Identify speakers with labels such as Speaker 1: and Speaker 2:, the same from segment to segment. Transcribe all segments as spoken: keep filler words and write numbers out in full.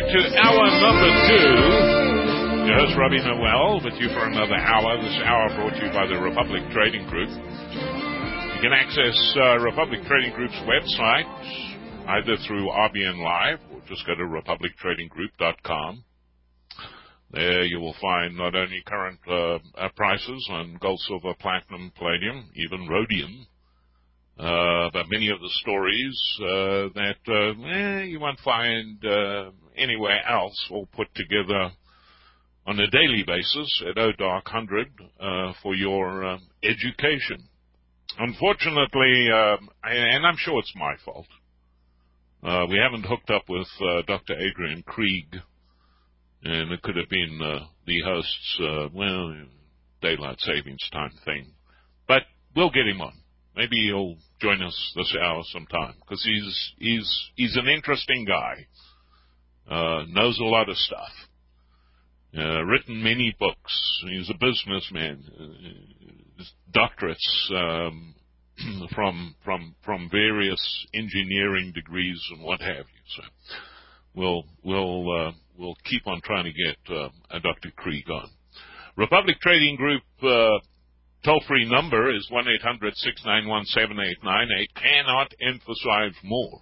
Speaker 1: to hour number two. Your host, Robbie Noel, with you for another hour. This hour brought to you by the Republic Trading Group. You can access uh, Republic Trading Group's website either through R B N Live or just go to republic trading group dot com. There you will find not only current uh, uh, prices on gold, silver, platinum, palladium, even rhodium, uh, but many of the stories uh, that uh, eh, you won't find uh, anywhere else, all put together on a daily basis at O Dark one hundred uh, for your uh, education. Unfortunately, uh, and I'm sure it's my fault, uh, we haven't hooked up with uh, Doctor Adrian Krieg, and it could have been uh, the host's, uh, well, daylight savings time thing. But we'll get him on. Maybe he'll join us this hour sometime, because he's he's he's an interesting guy. Uh, knows a lot of stuff. Uh, written many books. He's a businessman. Uh, doctorates um, from from from various engineering degrees and what have you. So we'll we'll uh, we'll keep on trying to get uh, a Doctor Krieg on. Republic Trading Group uh, toll-free number is one eight hundred six nine one seven eight nine eight. Cannot emphasize more.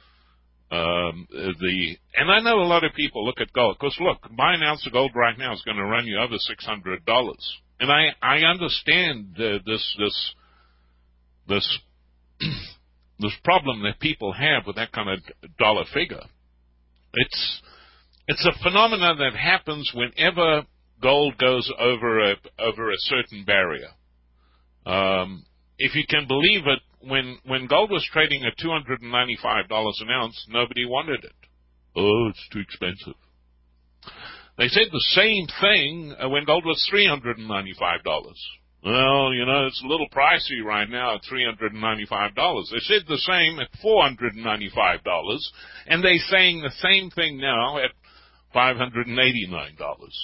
Speaker 1: Um, the and I know a lot of people look at gold, because look, buying an ounce of gold right now is going to run you over six hundred dollars, and I I understand uh, this this this this problem that people have with that kind of dollar figure. It's it's a phenomenon that happens whenever gold goes over a over a certain barrier. Um, if you can believe it, when when gold was trading at two hundred ninety-five dollars an ounce, nobody wanted it. Oh, it's too expensive. They said the same thing when gold was three hundred ninety-five dollars. Well, you know, it's a little pricey right now at three hundred ninety-five dollars. They said the same at four hundred ninety-five dollars, and they're saying the same thing now at five hundred eighty-nine dollars.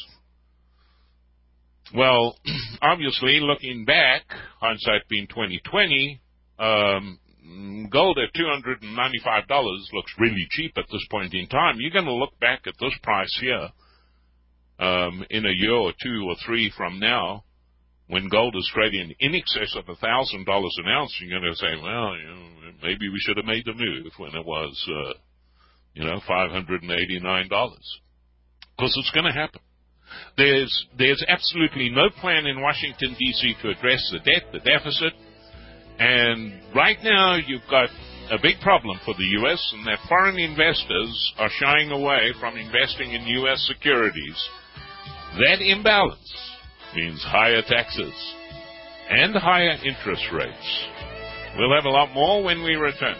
Speaker 1: Well, obviously, looking back, hindsight being twenty twenty, um, gold at two hundred ninety-five dollars looks really cheap at this point in time. You're going to look back at this price here um, in a year or two or three from now, when gold is trading in excess of one thousand dollars an ounce. You're going to say, well, you know, maybe we should have made the move when it was, uh, you know, five hundred eighty-nine dollars. Because it's going to happen. There's there's absolutely no plan in Washington, D C to address the debt, the deficit, and right now you've got a big problem for the U S, and that foreign investors are shying away from investing in U S securities. That imbalance means higher taxes and higher interest rates. We'll have a lot more when we return.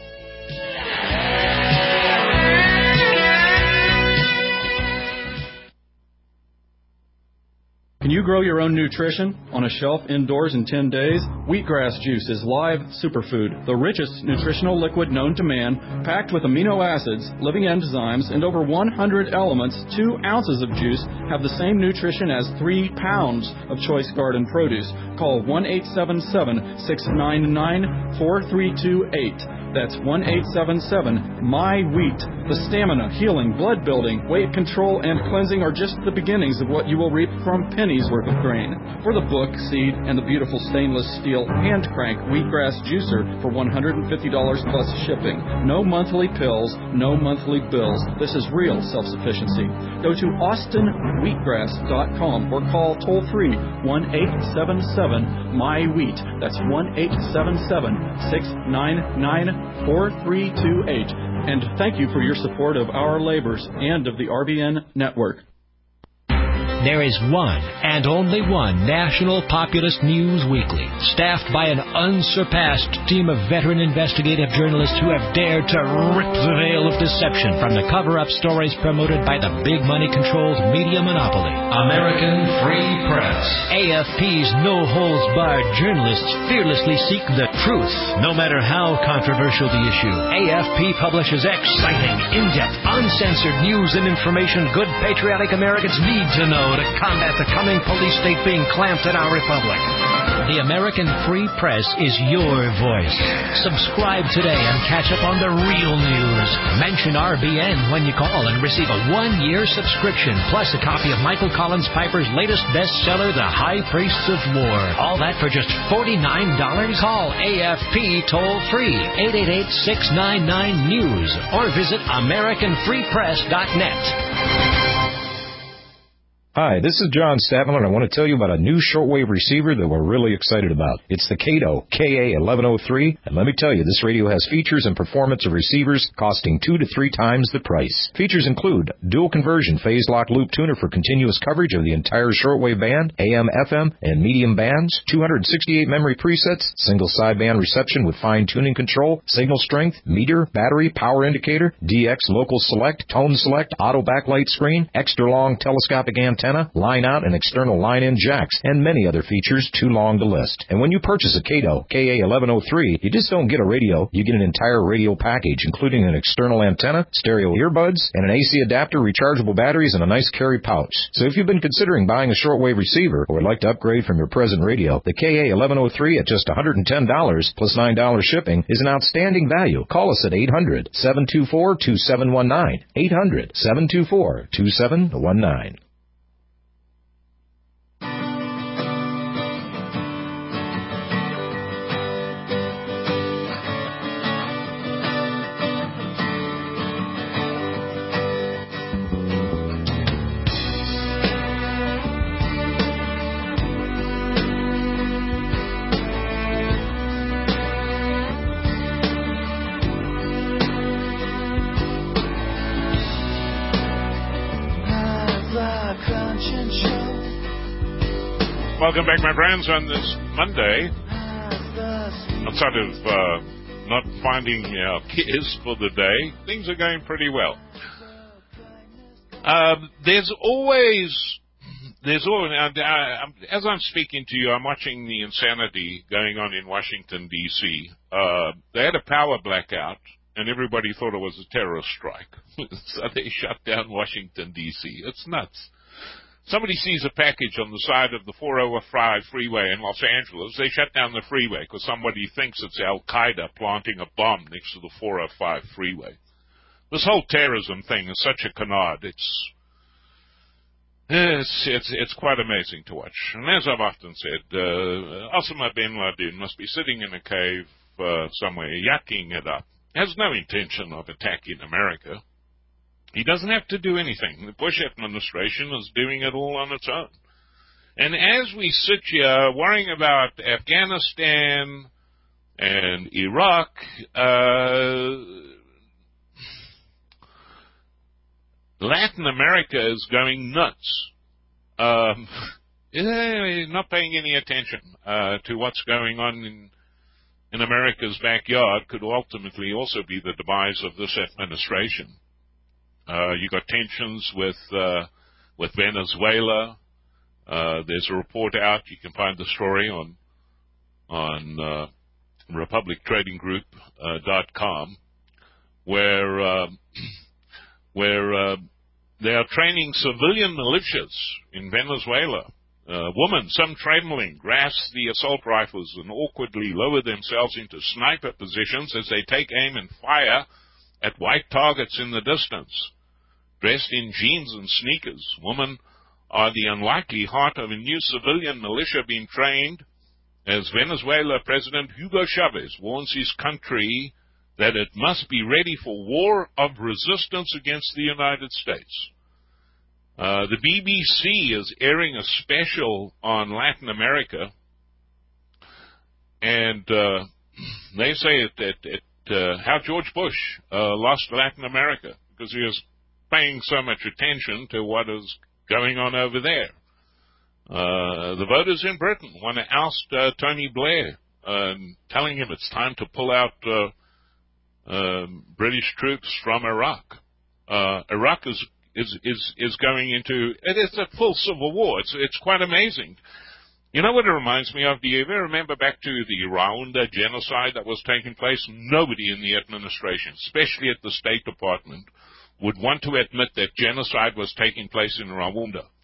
Speaker 2: Can you grow your own nutrition on a shelf indoors in ten days? Wheatgrass juice is live superfood, the richest nutritional liquid known to man, packed with amino acids, living enzymes, and over one hundred elements. Two ounces of juice have the same nutrition as three pounds of choice garden produce. Call one eight seven seven, six nine nine, four three two eight. That's one eight seven seven, M Y wheat. The stamina, healing, blood building, weight control, and cleansing are just the beginnings of what you will reap from pennies worth of grain. For the book, seed, and the beautiful stainless steel hand crank wheatgrass juicer for one hundred fifty dollars plus shipping. No monthly pills, no monthly bills. This is real self-sufficiency. Go to austin wheatgrass dot com or call toll free one eight seven seven, M Y wheat. That's one eight seven seven, six nine nine, four three two eight. And thank you for your support of our labors and of the R B N network.
Speaker 3: There is one and only one national populist news weekly, staffed by an unsurpassed team of veteran investigative journalists who have dared to rip the veil of deception from the cover-up stories promoted by the big money-controlled media monopoly. American Free Press. A F P's no-holds-barred journalists fearlessly seek the truth, no matter how controversial the issue. A F P publishes exciting, in-depth, uncensored news and information good patriotic Americans need to know to combat the coming police state being clamped in our republic. The American Free Press is your voice. Subscribe today and catch up on the real news. Mention R B N when you call and receive a one-year subscription, plus a copy of Michael Collins Piper's latest bestseller, The High Priests of War. All that for just forty-nine dollars. Call A F P toll-free, eight eight eight, six nine nine, news, or visit American Free Press dot net.
Speaker 4: Hi, this is John Statman, and I want to tell you about a new shortwave receiver that we're really excited about. It's the Kato K A eleven oh three, and let me tell you, this radio has features and performance of receivers costing two to three times the price. Features include dual conversion phase lock loop tuner for continuous coverage of the entire shortwave band, A M, F M, and medium bands, two hundred sixty-eight memory presets, single sideband reception with fine tuning control, signal strength, meter, battery, power indicator, D X local select, tone select, auto backlight screen, extra long telescopic antenna, line out and external line in jacks, and many other features too long to list. And when you purchase a Kato K A eleven oh three, you just don't get a radio, you get an entire radio package, including an external antenna, stereo earbuds, and an A C adapter, rechargeable batteries, and a nice carry pouch. So if you've been considering buying a shortwave receiver or would like to upgrade from your present radio, the K A eleven oh three at just one hundred ten dollars plus nine dollars shipping is an outstanding value. Call us at eight hundred, seven two four, two seven one nine, eight hundred, seven two four, two seven one nine.
Speaker 1: Welcome back, my friends, on this Monday. Outside of uh, not finding our kids for the day, things are going pretty well. Uh, there's always, there's always, uh, as I'm speaking to you, I'm watching the insanity going on in Washington, D C Uh, they had a power blackout, and everybody thought it was a terrorist strike. So they shut down Washington, D C It's nuts. Somebody sees a package on the side of the four oh five freeway in Los Angeles, they shut down the freeway because somebody thinks it's Al-Qaeda planting a bomb next to the four oh five freeway. This whole terrorism thing is such a canard. It's, it's, it's, it's quite amazing to watch. And as I've often said, uh, Osama bin Laden must be sitting in a cave uh, somewhere, yucking it up. Has no intention of attacking America. He doesn't have to do anything. The Bush administration is doing it all on its own. And as we sit here worrying about Afghanistan and Iraq, uh, Latin America is going nuts. Um, not paying any attention uh, to what's going on in, in America's backyard could ultimately also be the demise of this administration. Uh, you got tensions with uh, with Venezuela. Uh, there's a report out. You can find the story on on uh, Republic Trading Group dot com, where uh, where uh, they are training civilian militias in Venezuela. Uh, women, some trembling, grasp the assault rifles and awkwardly lower themselves into sniper positions as they take aim and fire at white targets in the distance. Dressed in jeans and sneakers, women are the unlikely heart of a new civilian militia being trained as Venezuela President Hugo Chavez warns his country that it must be ready for war of resistance against the United States. Uh, the B B C is airing a special on Latin America, and uh, they say it, it, it, uh, how George Bush uh, lost Latin America because he was paying so much attention to what is going on over there. Uh, the voters in Britain want to oust uh, Tony Blair, uh, telling him it's time to pull out uh, uh, British troops from Iraq. Uh, Iraq is, is is is going into it is a full civil war. It's it's quite amazing. You know what it reminds me of? Do you ever remember back to the Rwanda genocide that was taking place? Nobody in the administration, especially at the State Department, would want to admit that genocide was taking place in Rwanda.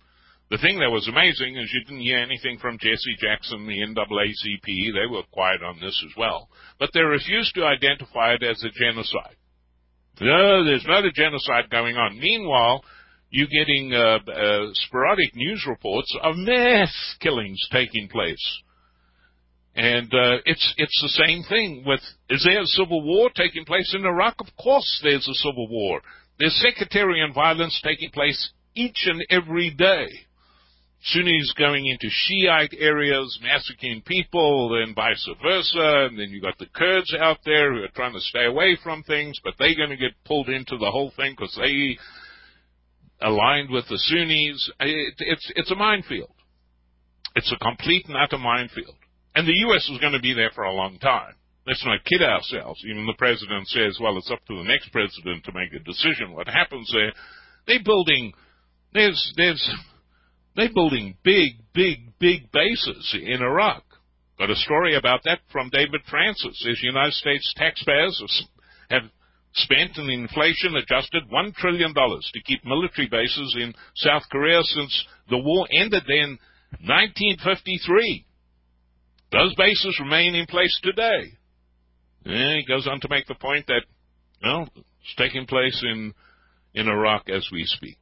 Speaker 1: the thing that was amazing is you didn't hear anything from Jesse Jackson, the N double A C P. They were quiet on this as well. But they refused to identify it as a genocide. No, there's not a genocide going on. Meanwhile, you're getting uh, uh, sporadic news reports of mass killings taking place. And uh, it's it's the same thing with, is there a civil war taking place in Iraq? Of course there's a civil war. There's sectarian violence taking place each and every day. Sunnis going into Shiite areas, massacring people, and vice versa. And then you got the Kurds out there who are trying to stay away from things, but they're going to get pulled into the whole thing because they aligned with the Sunnis. It, it's, it's a minefield. It's a complete and utter minefield. And the U S is going to be there for a long time. Let's not kid ourselves. Even the president says, well, it's up to the next president to make a decision. What happens there? They're building, there's, there's, they're building big, big, big bases in Iraq. Got a story about that from David Francis. Says United States taxpayers have spent an inflation-adjusted one trillion dollars to keep military bases in South Korea since the war ended in nineteen fifty-three. Those bases remain in place today. And he goes on to make the point that, well, it's taking place in, in Iraq as we speak.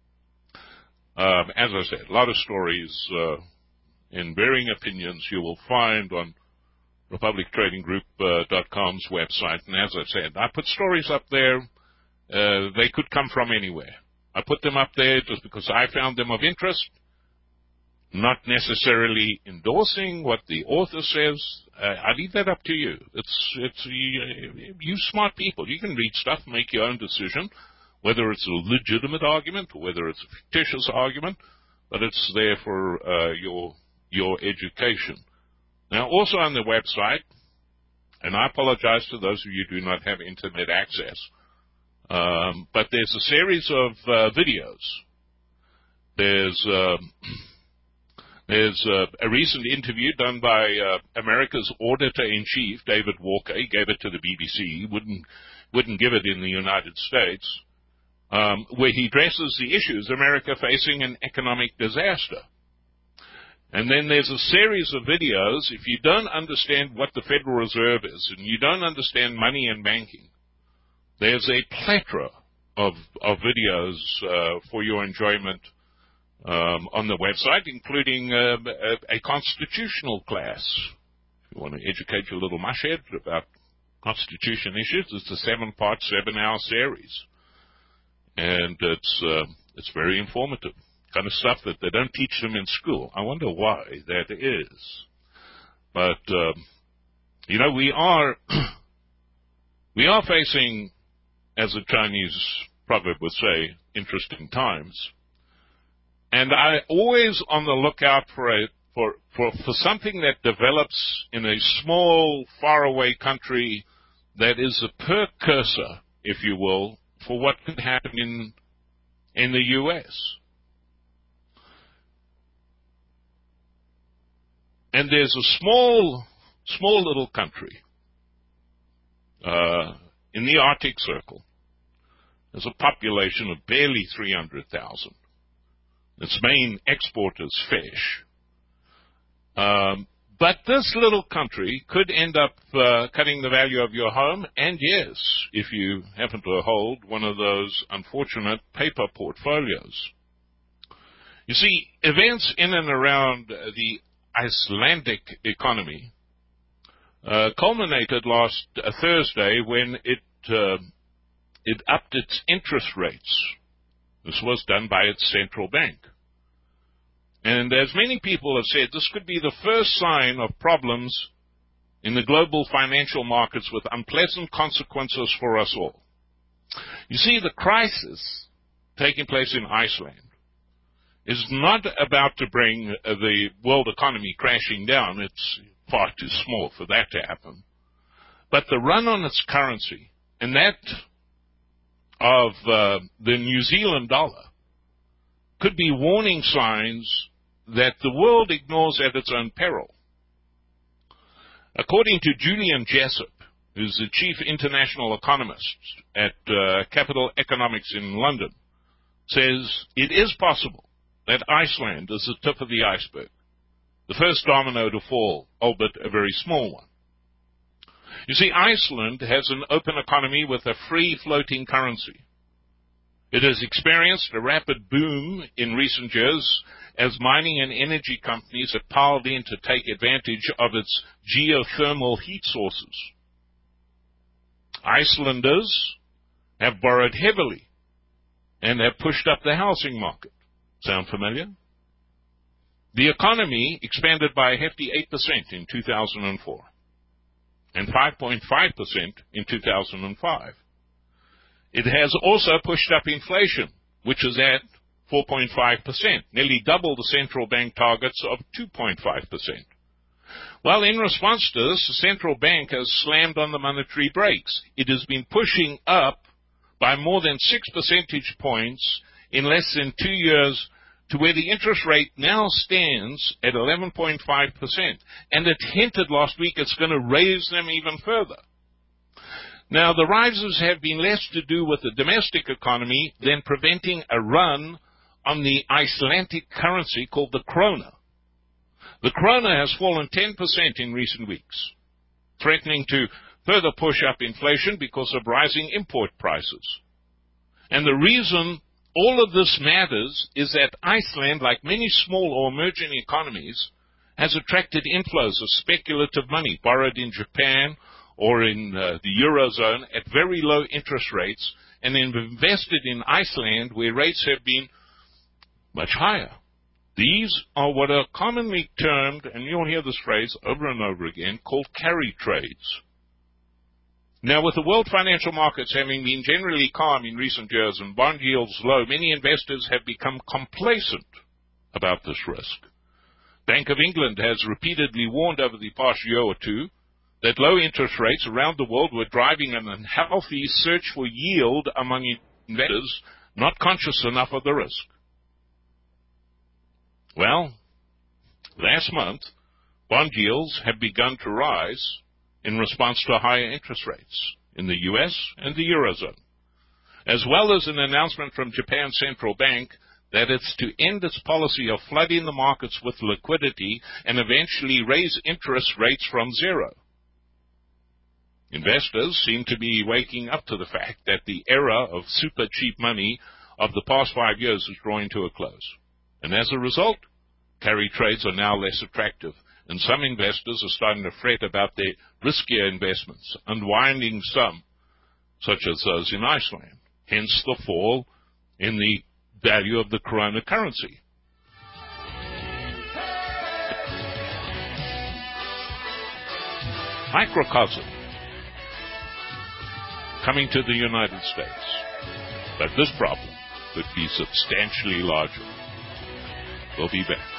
Speaker 1: Um, as I said, a lot of stories uh, and varying opinions you will find on Republic Trading Group dot com's website. And as I said, I put stories up there. Uh, they could come from anywhere. I put them up there just because I found them of interest, not necessarily endorsing what the author says. Uh, I leave that up to you. It's, it's you, you smart people. You can read stuff, make your own decision, whether it's a legitimate argument or whether it's a fictitious argument, but it's there for uh, your your education. Now, also on the website, and I apologize to those of you who do not have internet access, um, but there's a series of uh, videos. There's uh, there's uh, a recent interview done by uh, America's Auditor-in-Chief, David Walker. He gave it to the B B C. He wouldn't wouldn't give it in the United States, um, where he addresses the issues America facing an economic disaster. And then there's a series of videos. If you don't understand what the Federal Reserve is and you don't understand money and banking, there's a plethora of, of videos uh, for your enjoyment um, on the website, including uh, a, a constitutional class. If you want to educate your little mushhead about constitution issues, it's a seven-part, seven-hour series. And it's uh, it's very informative. Kind of stuff that they don't teach them in school. I wonder why that is. But, um, you know, we are, we are facing, as the Chinese proverb would say, interesting times. And I always on the lookout for a, for, for, for something that develops in a small, faraway country that is a precursor, if you will, for what could happen in, in the U S And there's a small, small little country uh, in the Arctic Circle. There's a population of barely three hundred thousand. Its main export is fish. Um, but this little country could end up uh, cutting the value of your home, and yes, if you happen to hold one of those unfortunate paper portfolios. You see, events in and around the Icelandic economy uh, culminated last uh, Thursday when it uh, it upped its interest rates. This was done by its central bank. And as many people have said, this could be the first sign of problems in the global financial markets with unpleasant consequences for us all. You see, the crisis taking place in Iceland is not about to bring uh, the world economy crashing down. It's far too small for that to happen. But the run on its currency, and that of uh, the New Zealand dollar, could be warning signs that the world ignores at its own peril. According to Julian Jessup, who's the chief international economist at uh, Capital Economics in London, says it is possible that Iceland is the tip of the iceberg, the first domino to fall, albeit a very small one. You see, Iceland has an open economy with a free-floating currency. It has experienced a rapid boom in recent years as mining and energy companies have piled in to take advantage of its geothermal heat sources. Icelanders have borrowed heavily and have pushed up the housing market. Sound familiar? The economy expanded by a hefty eight percent in two thousand four and five point five percent in two thousand five. It has also pushed up inflation, which is at four point five percent, nearly double the central bank targets of two point five percent. Well, in response to this, the central bank has slammed on the monetary brakes. It has been pushing up by more than six percentage points in less than two years to where the interest rate now stands at eleven point five percent. And it hinted last week it's going to raise them even further. Now, the rises have been less to do with the domestic economy than preventing a run on the Icelandic currency called the krona. The krona has fallen ten percent in recent weeks, threatening to further push up inflation because of rising import prices. And the reason all of this matters is that Iceland, like many small or emerging economies, has attracted inflows of speculative money borrowed in Japan or in uh, the Eurozone at very low interest rates and invested in Iceland where rates have been much higher. These are what are commonly termed, and you'll hear this phrase over and over again, called carry trades. Now, with the world financial markets having been generally calm in recent years and bond yields low, many investors have become complacent about this risk. Bank of England has repeatedly warned over the past year or two that low interest rates around the world were driving an unhealthy search for yield among investors not conscious enough of the risk. Well, last month, bond yields have begun to rise in response to higher interest rates in the U S and the Eurozone, as well as an announcement from Japan's central bank that it's to end its policy of flooding the markets with liquidity and eventually raise interest rates from zero. Investors seem to be waking up to the fact that the era of super cheap money of the past five years is drawing to a close. And as a result, carry trades are now less attractive, and some investors are starting to fret about their riskier investments, unwinding some, such as those in Iceland, hence the fall in the value of the krona currency. Microcosm coming to the United States, but this problem could be substantially larger. We'll be back.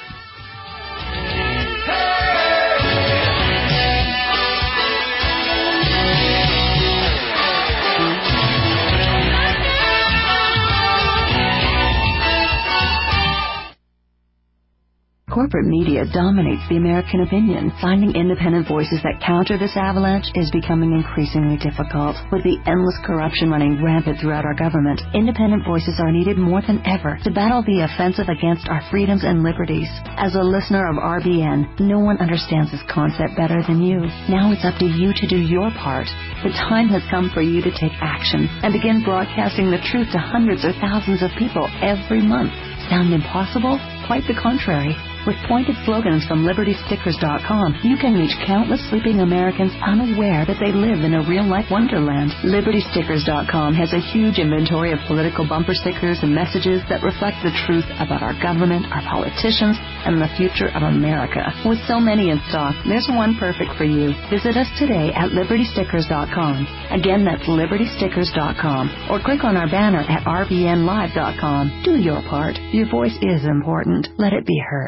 Speaker 5: Corporate media dominates the American opinion. Finding independent voices that counter this avalanche is becoming increasingly difficult. With the endless corruption running rampant throughout our government, independent voices are needed more than ever to battle the offensive against our freedoms and liberties. As a listener of R B N, no one understands this concept better than you. Now it's up to you to do your part. The time has come for you to take action and begin broadcasting the truth to hundreds or thousands of people every month. Sound impossible? Quite the contrary. With pointed slogans from Liberty Stickers dot com, you can reach countless sleeping Americans unaware that they live in a real-life wonderland. Liberty Stickers dot com has a huge inventory of political bumper stickers and messages that reflect the truth about our government, our politicians, and the future of America. With so many in stock, there's one perfect for you. Visit us today at Liberty Stickers dot com. Again, that's Liberty Stickers dot com. Or click on our banner at R B N Live dot com. Do your part. Your voice is important. Let it be heard.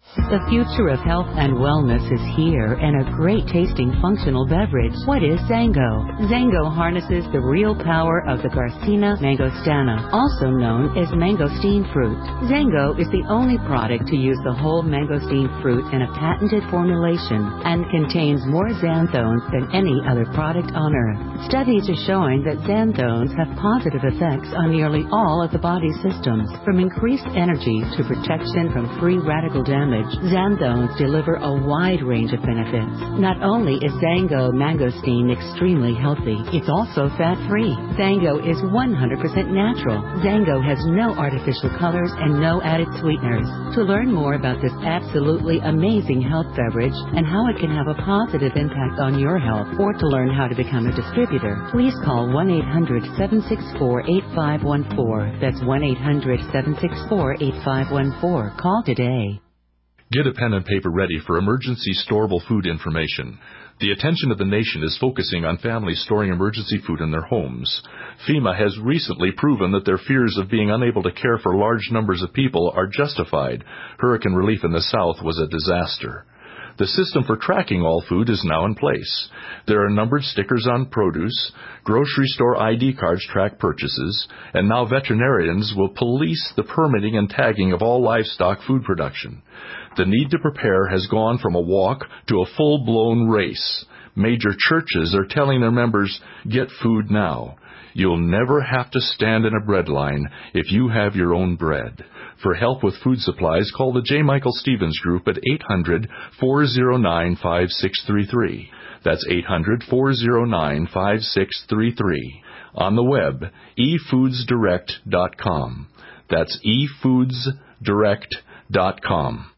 Speaker 6: The future of health and wellness is here in a great-tasting functional beverage. What is Zango? Zango harnesses the real power of the Garcinia mangostana, also known as mangosteen fruit. Zango is the only product to use the whole mangosteen fruit in a patented formulation and contains more xanthones than any other product on Earth. Studies are showing that xanthones have positive effects on nearly all of the body's systems, from increased energy to protection from free radical damage. Xanthones deliver a wide range of benefits. Not only is Zango mangosteen extremely healthy, it's also fat-free. Zango is one hundred percent natural. Zango has no artificial colors and no added sweeteners. To learn more about this absolutely amazing health beverage and how it can have a positive impact on your health, or to learn how to become a distributor, please call one eight hundred, seven six four, eight five one four. That's one eight hundred, seven six four, eight five one four. Call today.
Speaker 7: Get a pen and paper ready for emergency storable food information. The attention of the nation is focusing on families storing emergency food in their homes. FEMA has recently proven that their fears of being unable to care for large numbers of people are justified. Hurricane relief in the South was a disaster. The system for tracking all food is now in place. There are numbered stickers on produce, grocery store I D cards track purchases, and now veterinarians will police the permitting and tagging of all livestock food production. The need to prepare has gone from a walk to a full-blown race. Major churches are telling their members, get food now. You'll never have to stand in a bread line if you have your own bread. For help with food supplies, call the J. Michael Stevens Group at eight hundred, four oh nine, five six three three. That's eight hundred, four oh nine, five six three three. On the web, e foods direct dot com. That's e foods direct dot com.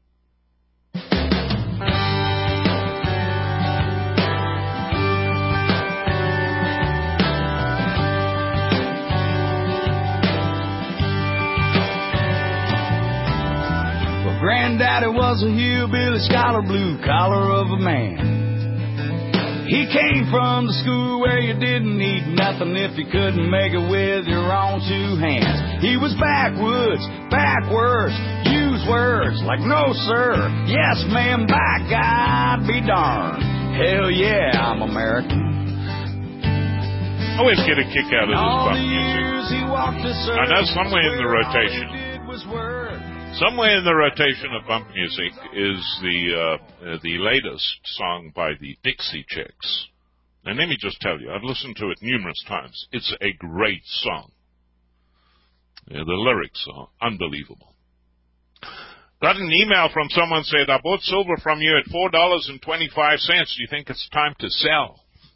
Speaker 8: Granddaddy was a hillbilly scholar, blue collar of a man. He came from the school where you didn't need nothing if you couldn't make it with your own two hands. He was backwoods, backwards, use words like no sir, yes ma'am, by God be darned. Hell yeah, I'm American.
Speaker 1: I always get a kick out of this bump music. I know somewhere in the rotation, somewhere in the rotation of bump music is the uh, uh, the latest song by the Dixie Chicks. And let me just tell you, I've listened to it numerous times. It's a great song. Yeah, the lyrics are unbelievable. Got an email from someone said, I bought silver from you at four dollars and twenty-five cents. Do you think it's time to sell?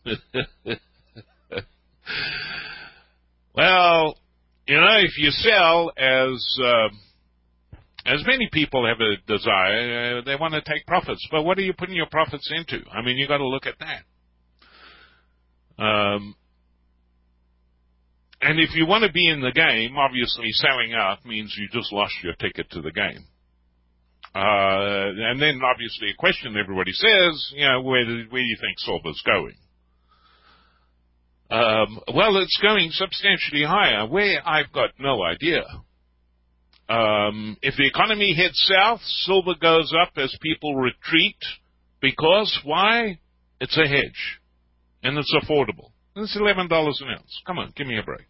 Speaker 1: Well, you know, if you sell, as uh, as many people have a desire, uh, they want to take profits. But what are you putting your profits into? I mean, you got to look at that. Um, and if you want to be in the game, obviously selling out means you just lost your ticket to the game. Uh, and then obviously a question everybody says, you know, where do, where do you think silver's going? Um, well, it's going substantially higher. Where, I've got no idea. Um, if the economy heads south, silver goes up as people retreat. Because, why? It's a hedge. And it's affordable. It's eleven dollars an ounce. Come on, give me a break.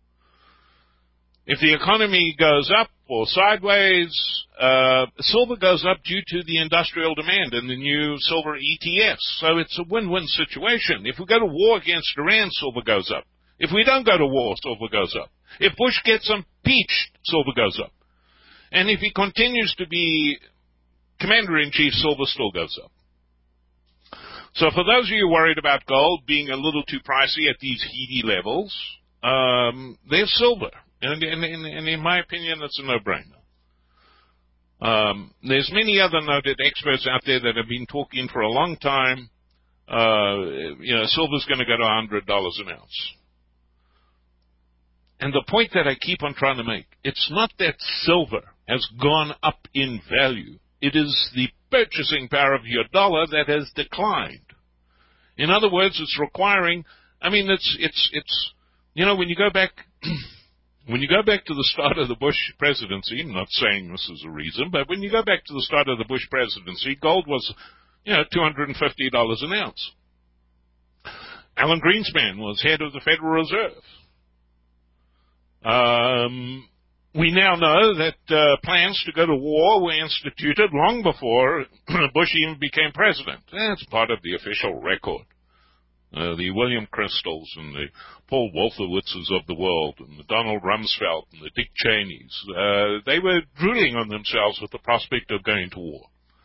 Speaker 1: If the economy goes up or sideways, uh, silver goes up due to the industrial demand and the new silver E T Fs. So it's a win-win situation. If we go to war against Iran, silver goes up. If we don't go to war, silver goes up. If Bush gets impeached, silver goes up. And if he continues to be commander-in-chief, silver still goes up. So for those of you worried about gold being a little too pricey at these heady levels, um, there's silver. And, and, and in my opinion, it's a no-brainer. Um, there's many other noted experts out there that have been talking for a long time. Uh, you know, silver's going to go to one hundred dollars an ounce. And the point that I keep on trying to make, it's not that silver has gone up in value. It is the purchasing power of your dollar that has declined. In other words, it's requiring, I mean, it's, it's, it's, you know, when you go back, when you go back to the start of the Bush presidency, I'm not saying this is a reason, but when you go back to the start of the Bush presidency, gold was, you know, two hundred fifty dollars an ounce. Alan Greenspan was head of the Federal Reserve. Um, we now know that uh, plans to go to war were instituted long before Bush even became president. That's part of the official record. Uh, the William Crystals and the Paul Wolfowitzes of the world and the Donald Rumsfeld and the Dick Cheneys, uh, they were drooling on themselves with the prospect of going to war.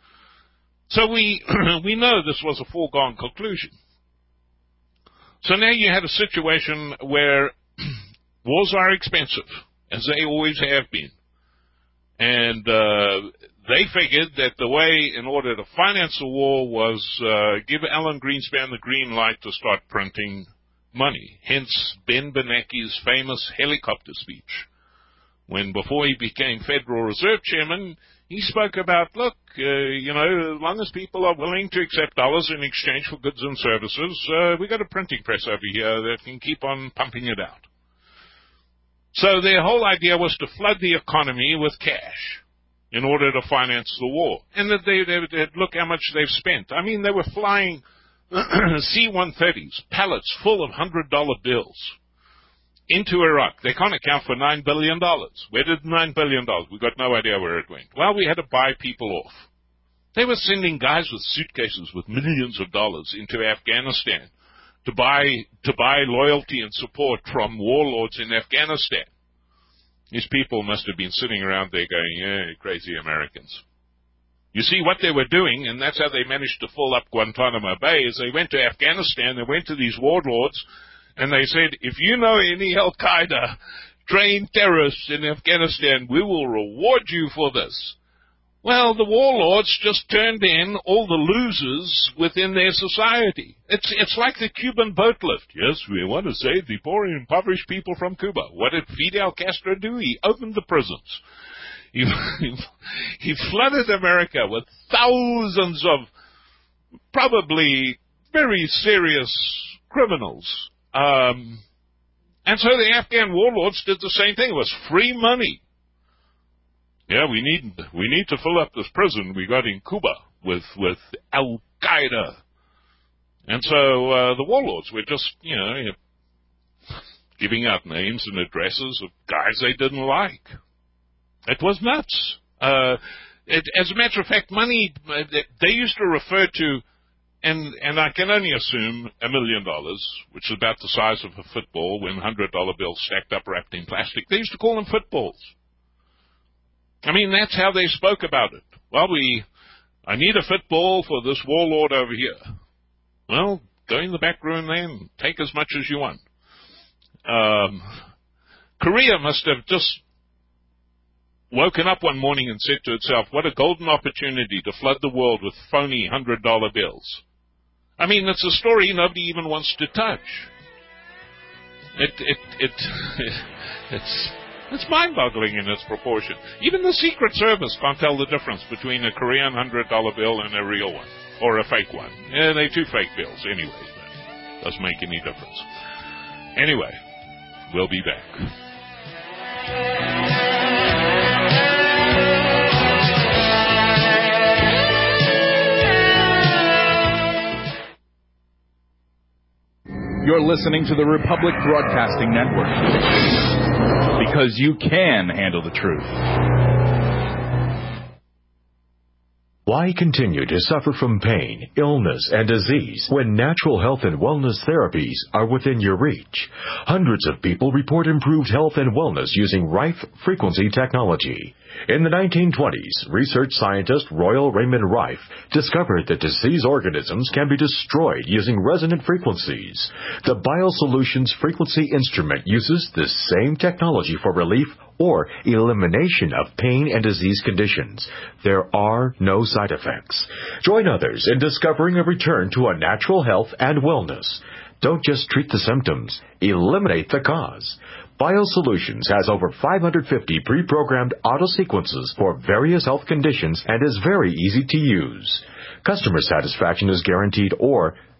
Speaker 1: So we we know this was a foregone conclusion. So now you had a situation where wars are expensive, as they always have been. And uh, they figured that the way in order to finance the war was uh, give Alan Greenspan the green light to start printing money. Hence Ben Bernanke's famous helicopter speech, when before he became Federal Reserve Chairman, he spoke about, look, uh, you know, as long as people are willing to accept dollars in exchange for goods and services, uh, we've got a printing press over here that can keep on pumping it out. So their whole idea was to flood the economy with cash in order to finance the war. And that they, they, they'd look how much they've spent. I mean, they were flying C one thirties, pallets full of one hundred dollar bills into Iraq. They can't account for nine billion dollars. Where did nine billion dollars? We've got no idea where it went. Well, we had to buy people off. They were sending guys with suitcases with millions of dollars into Afghanistan to buy to buy loyalty and support from warlords in Afghanistan. These people must have been sitting around there going, yeah, crazy Americans. You see, what they were doing, and that's how they managed to fill up Guantanamo Bay, is they went to Afghanistan, they went to these warlords, and they said, if you know any Al-Qaeda trained terrorists in Afghanistan, we will reward you for this. Well, the warlords just turned in all the losers within their society. It's it's like the Cuban boat lift. Yes, we want to save the poor and impoverished people from Cuba. What did Fidel Castro do? He opened the prisons. He, he flooded America with thousands of probably very serious criminals. Um, and so the Afghan warlords did the same thing. It was free money. Yeah, we need we need to fill up this prison we got in Cuba with with Al Qaeda, and so uh, the warlords were just you know giving out names and addresses of guys they didn't like. It was nuts. Uh, it, as a matter of fact, money they used to refer to, and and I can only assume a million dollars, which is about the size of a football, when hundred dollar bills stacked up wrapped in plastic. They used to call them footballs. I mean, that's how they spoke about it. Well, we, I need a football for this warlord over here. Well, go in the back room then, take as much as you want. Um, Korea must have just woken up one morning and said to itself, what a golden opportunity to flood the world with phony hundred dollar bills. I mean, it's a story nobody even wants to touch. It, it, it, it it's... It's mind-boggling in its proportion. Even the Secret Service can't tell the difference between a Korean hundred dollar bill and a real one, or a fake one. Yeah, they're two fake bills anyway, but doesn't make any difference. Anyway, we'll be back.
Speaker 9: You're listening to the Republic Broadcasting Network. Because you can handle the truth.
Speaker 10: Why continue to suffer from pain, illness, and disease when natural health and wellness therapies are within your reach? Hundreds of people report improved health and wellness using Rife frequency technology. In the nineteen twenties, research scientist Royal Raymond Rife discovered that diseased organisms can be destroyed using resonant frequencies. The BioSolutions frequency instrument uses this same technology for relief or elimination of pain and disease conditions. There are no side effects. Join others in discovering a return to a natural health and wellness. Don't just treat the symptoms, eliminate the cause. BioSolutions has over five hundred fifty pre-programmed auto-sequences for various health conditions and is very easy to use. Customer satisfaction is guaranteed, or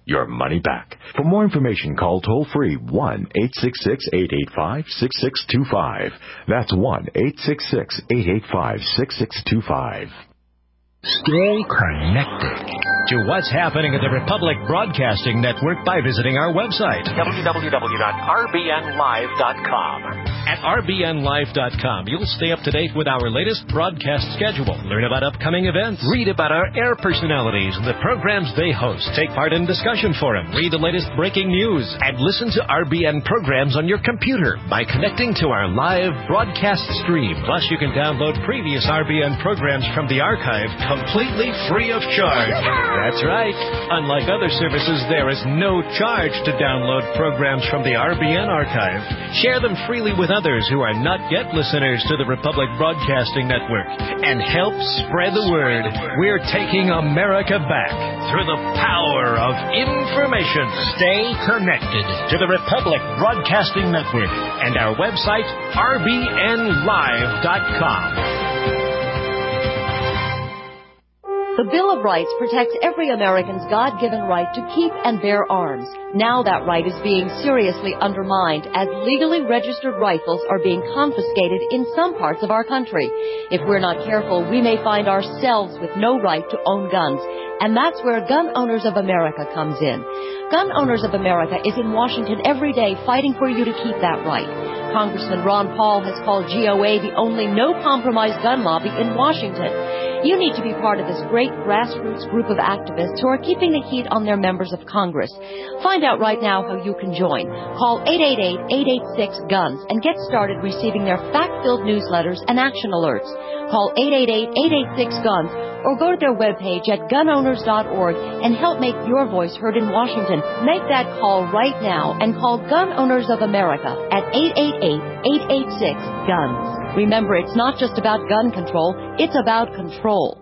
Speaker 10: your money back. For more information, call toll-free one eight six six, eight eight five, six six two five. That's one eight six six, eight eight five, six six two five.
Speaker 3: Stay connected to what's happening at the Republic Broadcasting Network by visiting our website, w w w dot r b n live dot com. At r b n live dot com, you'll stay up to date with our latest broadcast schedule, learn about upcoming events, read about our air personalities and the programs they host, take part in discussion forum, read the latest breaking news, and listen to R B N programs on your computer by connecting to our live broadcast stream. Plus, you can download previous R B N programs from the archive completely free of charge. That's right. Unlike other services, there is no charge to download programs from the R B N archive. Share them freely with others who are not yet listeners to the Republic Broadcasting Network and help spread the word. We're taking America back through the power of information. Stay connected to the Republic Broadcasting Network and our website, r b n live dot com.
Speaker 11: The Bill of Rights protects every American's God-given right to keep and bear arms. Now that right is being seriously undermined as legally registered rifles are being confiscated in some parts of our country. If we're not careful, we may find ourselves with no right to own guns. And that's where Gun Owners of America comes in. Gun Owners of America is in Washington every day fighting for you to keep that right. Congressman Ron Paul has called G O A the only no-compromise gun lobby in Washington. You need to be part of this great grassroots group of activists who are keeping the heat on their members of Congress. Find out right now how you can join. Call eight eight eight, eight eight six, GUNS and get started receiving their fact-filled newsletters and action alerts. Call eight eight eight, eight eight six, GUNS or go to their webpage at gun owners dot org and help make your voice heard in Washington. Make that call right now and call Gun Owners of America at eight eight eight, eight eight six, GUNS. Remember, it's not just about gun control, it's about control.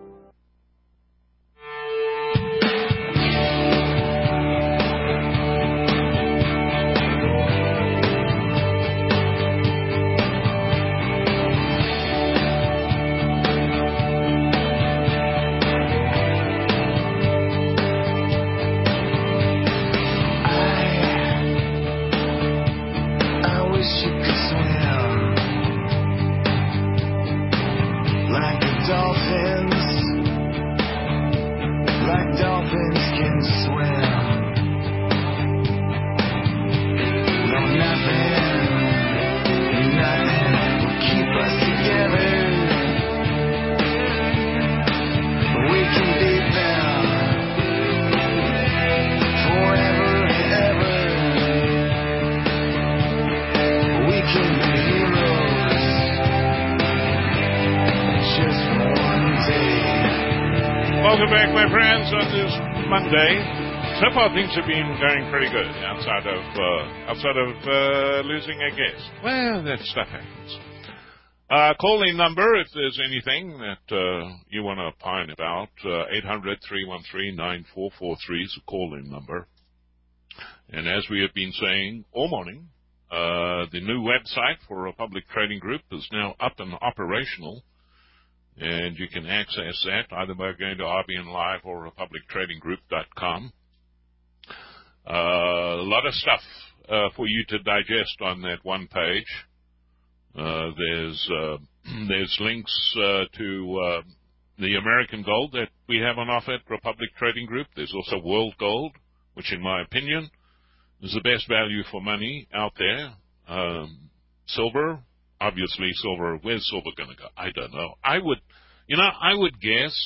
Speaker 1: Welcome back, my friends, on this Monday. So far, things have been going pretty good outside of uh, outside of uh, losing a guest. Well, that stuff happens. Uh, call-in number, if there's anything that uh, you want to opine about, uh, eight hundred, three one three, nine four four three is the call-in number. And as we have been saying all morning, uh, the new website for Republic Trading Group is now up and operational. And you can access that either by going to R B N Live or republic trading group dot com. Uh, a lot of stuff uh, for you to digest on that one page. Uh, there's uh, there's links uh, to uh, the American gold that we have on offer at Republic Trading Group. There's also World Gold, which in my opinion is the best value for money out there. Um, silver. Obviously, silver, where's silver going to go? I don't know. I would, you know, I would guess,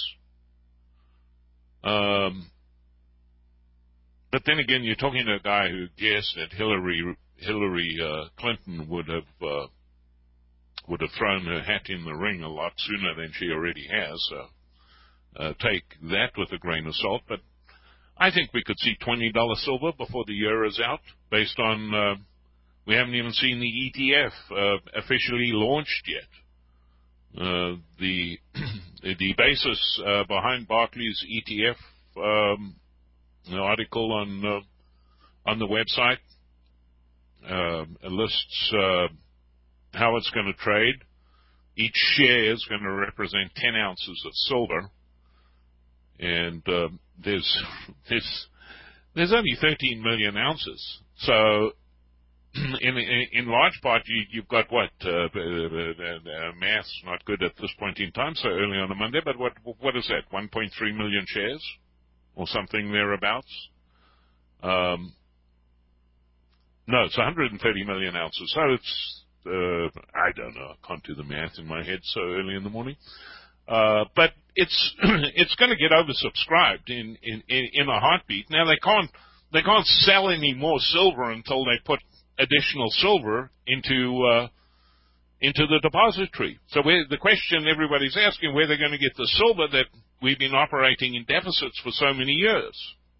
Speaker 1: um, but then again, you're talking to a guy who guessed that Hillary Hillary uh, Clinton would have uh, would have thrown her hat in the ring a lot sooner than she already has. So uh, take that with a grain of salt. But I think we could see twenty dollars silver before the year is out, based on. Uh, We haven't even seen the E T F uh, officially launched yet. Uh, the the basis uh, behind Barclays E T F um, an article on uh, on the website uh, lists uh, how it's going to trade. Each share is going to represent ten ounces of silver, and uh, there's there's there's only thirteen million ounces. So, in, in, in large part, you, you've got what? Uh, uh, uh, math's not good at this point in time, so early on a Monday, but what what is that? one point three million shares? Or something thereabouts? Um, no, it's one hundred thirty million ounces. So it's, uh, I don't know, I can't do the math in my head so early in the morning. Uh, but it's it's going to get oversubscribed in, in, in a heartbeat. Now, they can't they can't sell any more silver until they put additional silver into uh, into the depository. So where, the question everybody's asking, where they're going to get the silver that we've been operating in deficits for so many years.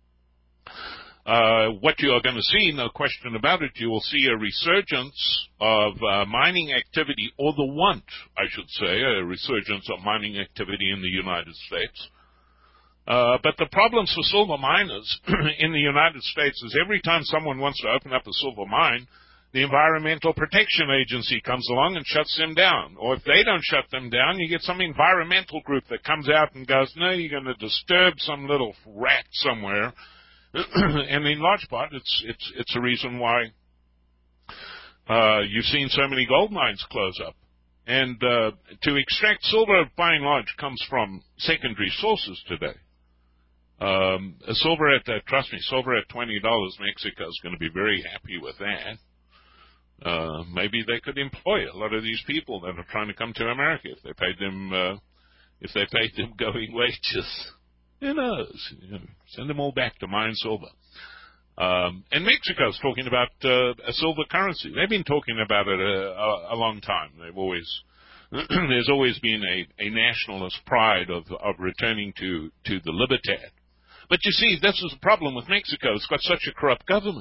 Speaker 1: Uh, what you are going to see, no question about it, you will see a resurgence of uh, mining activity, or the want, I should say, a resurgence of mining activity in the United States. Uh, but the problems for silver miners in the United States is every time someone wants to open up a silver mine, the Environmental Protection Agency comes along and shuts them down. Or if they don't shut them down, you get some environmental group that comes out and goes, no, you're going to disturb some little rat somewhere. And in large part, it's it's it's a reason why uh, you've seen so many gold mines close up. And uh, to extract silver, by and large, comes from secondary sources today. Um, silver at, uh, trust me, silver at twenty dollars, Mexico's going to be very happy with that. Uh, maybe they could employ a lot of these people that are trying to come to America if they paid them, uh, if they paid them going wages. Who knows? You know, send them all back to mine silver. Um, and Mexico's talking about uh, a silver currency. They've been talking about it a, a, a long time. They've always there's always been a, a nationalist pride of, of returning to, to the libertad. But you see, this is the problem with Mexico. It's got such a corrupt government.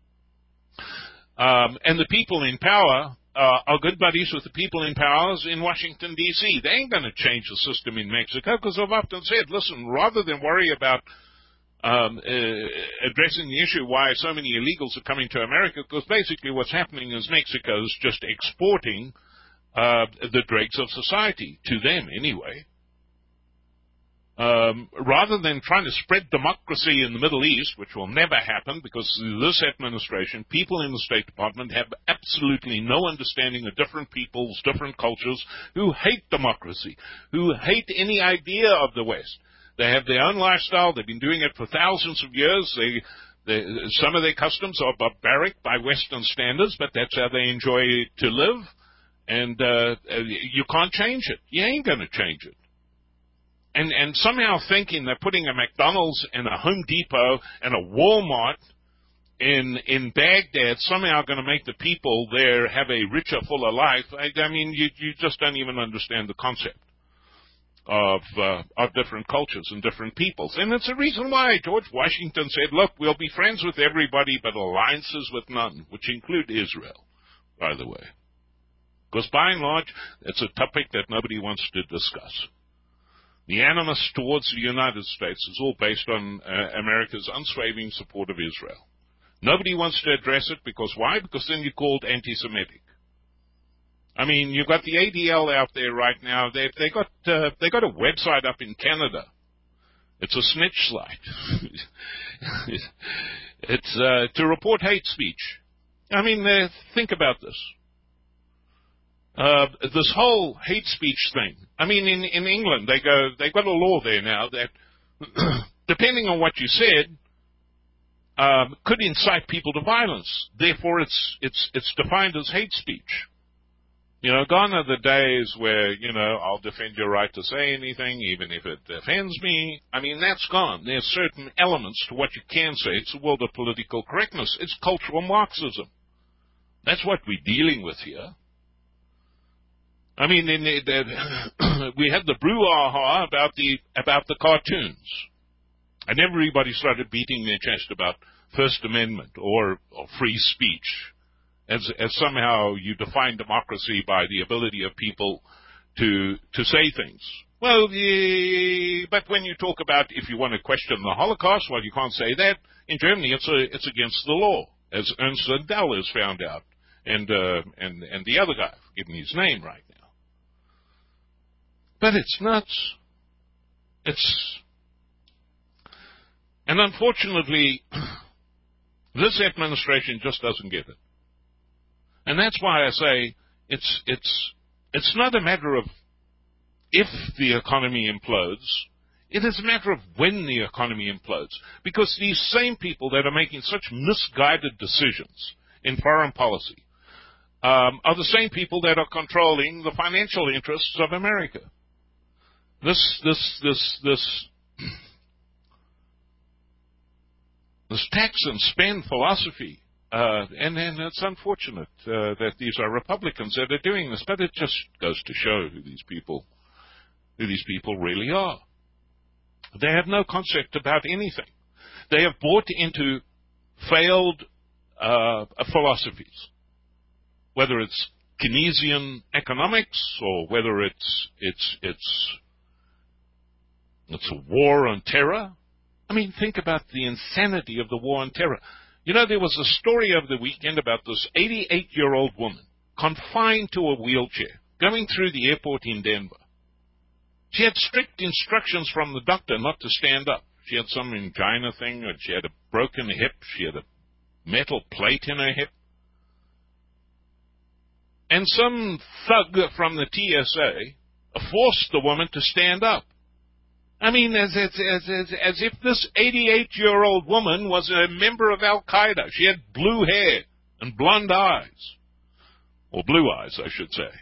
Speaker 1: Um, and the people in power uh, are good buddies with the people in powers in Washington, D C They ain't going to change the system in Mexico because I've often said, listen, rather than worry about um, uh, addressing the issue why so many illegals are coming to America, because basically what's happening is Mexico's just exporting uh, the dregs of society, to them anyway. Um, rather than trying to spread democracy in the Middle East, which will never happen because this administration, people in the State Department have absolutely no understanding of different peoples, different cultures, who hate democracy, who hate any idea of the West. They have their own lifestyle. They've been doing it for thousands of years. They, they, some of their customs are barbaric by Western standards, but that's how they enjoy to live. And uh, you can't change it. You ain't going to change it. And, and somehow thinking that putting a McDonald's and a Home Depot and a Walmart in in Baghdad somehow going to make the people there have a richer, fuller life, I, I mean, you, you just don't even understand the concept of uh, of different cultures and different peoples. And it's a reason why George Washington said, look, we'll be friends with everybody but alliances with none, which include Israel, by the way. Because by and large, it's a topic that nobody wants to discuss. The animus towards the United States is all based on uh, America's unswerving support of Israel. Nobody wants to address it because why? Because then you're called anti-Semitic. I mean, you've got the A D L out there right now. They they got uh, they got a website up in Canada. It's a snitch site. It's uh, to report hate speech. I mean, uh, think about this. Uh, this whole hate speech thing. I mean, in, in England, they go, they've got a law there now that, depending on what you said, um, could incite people to violence. Therefore, it's it's it's defined as hate speech. You know, gone are the days where, you know, I'll defend your right to say anything, even if it offends me. I mean, that's gone. There's certain elements to what you can say. It's a world of political correctness. It's cultural Marxism. That's what we're dealing with here. I mean, in the, the, we had the brouhaha about the about the cartoons, and everybody started beating their chest about First Amendment or, or free speech, as as somehow you define democracy by the ability of people to to say things. Well, yeah, but when you talk about if you want to question the Holocaust, well, you can't say that. In Germany, it's a, it's against the law, as Ernst Lindell has found out, and uh, and and the other guy, I've given his name right now. But it's nuts. It's, and unfortunately, This administration just doesn't get it. And that's why I say it's it's it's not a matter of if the economy implodes. It is a matter of when the economy implodes. Because these same people that are making such misguided decisions in foreign policy um, are the same people that are controlling the financial interests of America. This, this, this, this, this tax and spend philosophy, uh, and, and it's unfortunate uh, that these are Republicans that are doing this, but it just goes to show who these people, who these people really are. They have no concept about anything. They have bought into failed uh, philosophies, whether it's Keynesian economics or whether it's it's it's it's a war on terror. I mean, think about the insanity of the war on terror. You know, there was a story over the weekend about this eighty-eight-year-old woman confined to a wheelchair going through the airport in Denver. She had strict instructions from the doctor not to stand up. She had some angina thing, or she had a broken hip, she had a metal plate in her hip. And some thug from the T S A forced the woman to stand up. I mean, as, as, as, as, as if this eighty-eight-year-old woman was a member of Al-Qaeda. She had blue hair and blonde eyes. Or blue eyes, I should say.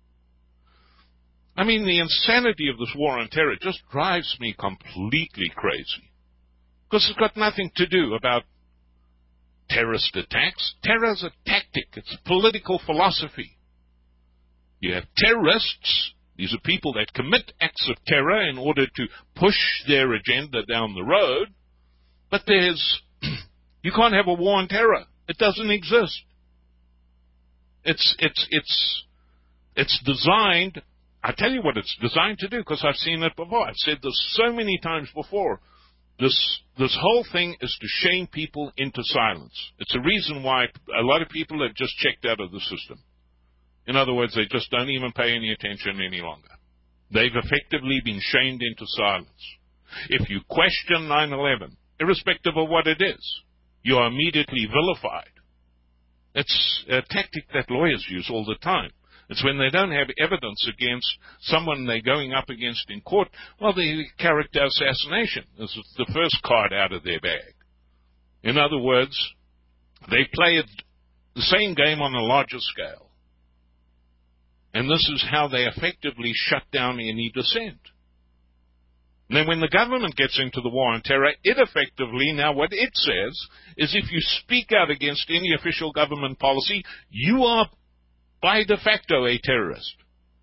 Speaker 1: I mean, the insanity of this war on terror just drives me completely crazy. Because it's got nothing to do about terrorist attacks. Terror is a tactic. It's a political philosophy. You have terrorists. These are people that commit acts of terror in order to push their agenda down the road. But there's, you can't have a war on terror. It doesn't exist. It's, it's, it's, it's designed... I tell you what it's designed to do, because I've seen it before. I've said this so many times before. This this whole thing is to shame people into silence. It's a reason why a lot of people have just checked out of the system. In other words, they just don't even pay any attention any longer. They've effectively been shamed into silence. If you question nine eleven, irrespective of what it is, you are immediately vilified. It's a tactic that lawyers use all the time. It's when they don't have evidence against someone they're going up against in court, well, the character assassination is the first card out of their bag. In other words, they play it, the same game on a larger scale. And this is how they effectively shut down any dissent. And then when the government gets into the war on terror, it effectively, now what it says, is if you speak out against any official government policy, you are by de facto a terrorist.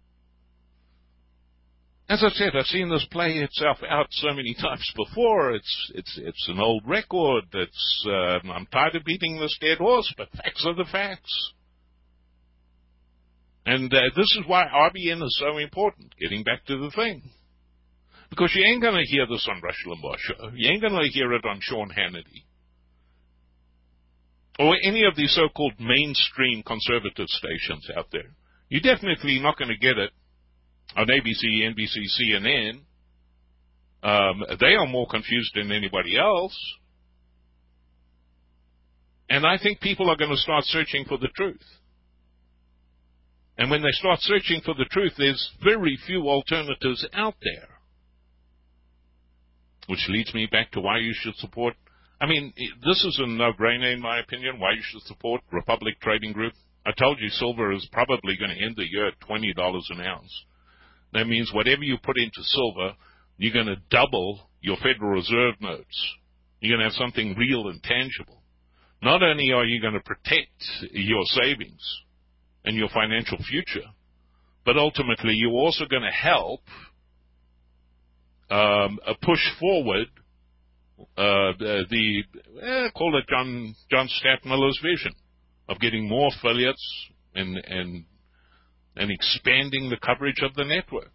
Speaker 1: As I said, I've seen this play itself out so many times before. It's it's it's an old record. It's uh, I'm tired of beating this dead horse, but facts are the facts. And uh, this is why R B N is so important, getting back to the thing. Because you ain't going to hear this on Rush Limbaugh show. You ain't going to hear it on Sean Hannity. Or any of these so-called mainstream conservative stations out there. You're definitely not going to get it on A B C, N B C, C N N. Um, they are more confused than anybody else. And I think people are going to start searching for the truth. And when they start searching for the truth, there's very few alternatives out there. Which leads me back to why you should support... I mean, this is a no-brainer, in my opinion, why you should support Republic Trading Group. I told you silver is probably going to end the year at twenty dollars an ounce. That means whatever you put into silver, you're going to double your Federal Reserve notes. You're going to have something real and tangible. Not only are you going to protect your savings and your financial future, but ultimately you're also going to help um, push forward Uh, the, the eh, call it John John Stadtmiller's vision of getting more affiliates and and and expanding the coverage of the network.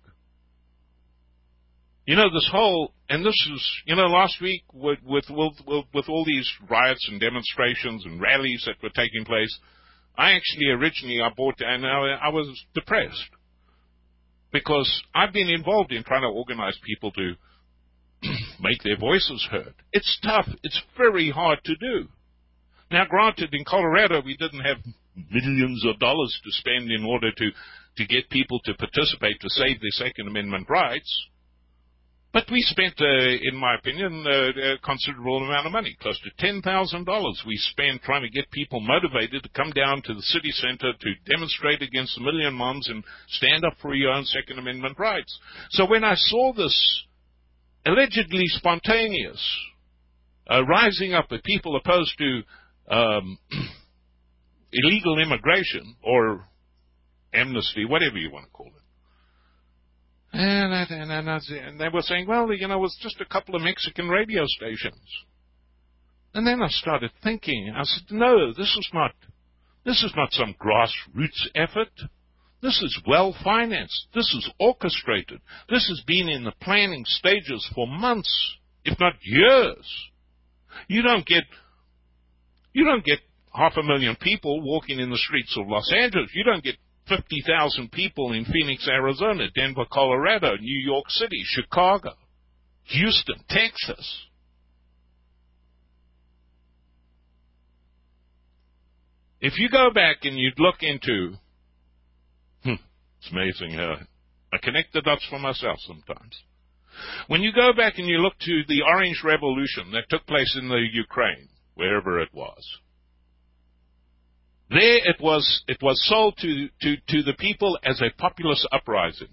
Speaker 1: You know, this whole, and this is, you know, last week with with with, with all these riots and demonstrations and rallies that were taking place, I actually originally I bought and I, I was depressed because I've been involved in trying to organize people to make their voices heard. It's tough. It's very hard to do. Now, granted, in Colorado, we didn't have millions of dollars to spend in order to, to get people to participate to save their Second Amendment rights. But we spent, uh, in my opinion, uh, a considerable amount of money, close to ten thousand dollars we spent trying to get people motivated to come down to the city center to demonstrate against the Million Moms and stand up for your own Second Amendment rights. So when I saw this allegedly spontaneous uh, rising up of people opposed to um, illegal immigration or amnesty, whatever you want to call it, And, and, and, and they were saying, well, you know, it was just a couple of Mexican radio stations. And then I started thinking, I said, no, this is not, this is not some grassroots effort. This is well-financed. This is orchestrated. This has been in the planning stages for months, if not years. You don't get, you don't get half a million people walking in the streets of Los Angeles. You don't get fifty thousand people in Phoenix, Arizona, Denver, Colorado, New York City, Chicago, Houston, Texas. If you go back and you look into, hmm, it's amazing how I connect the dots for myself sometimes. When you go back and you look to the Orange Revolution that took place in the Ukraine, wherever it was, there it was, it was sold to, to, to the people as a populist uprising.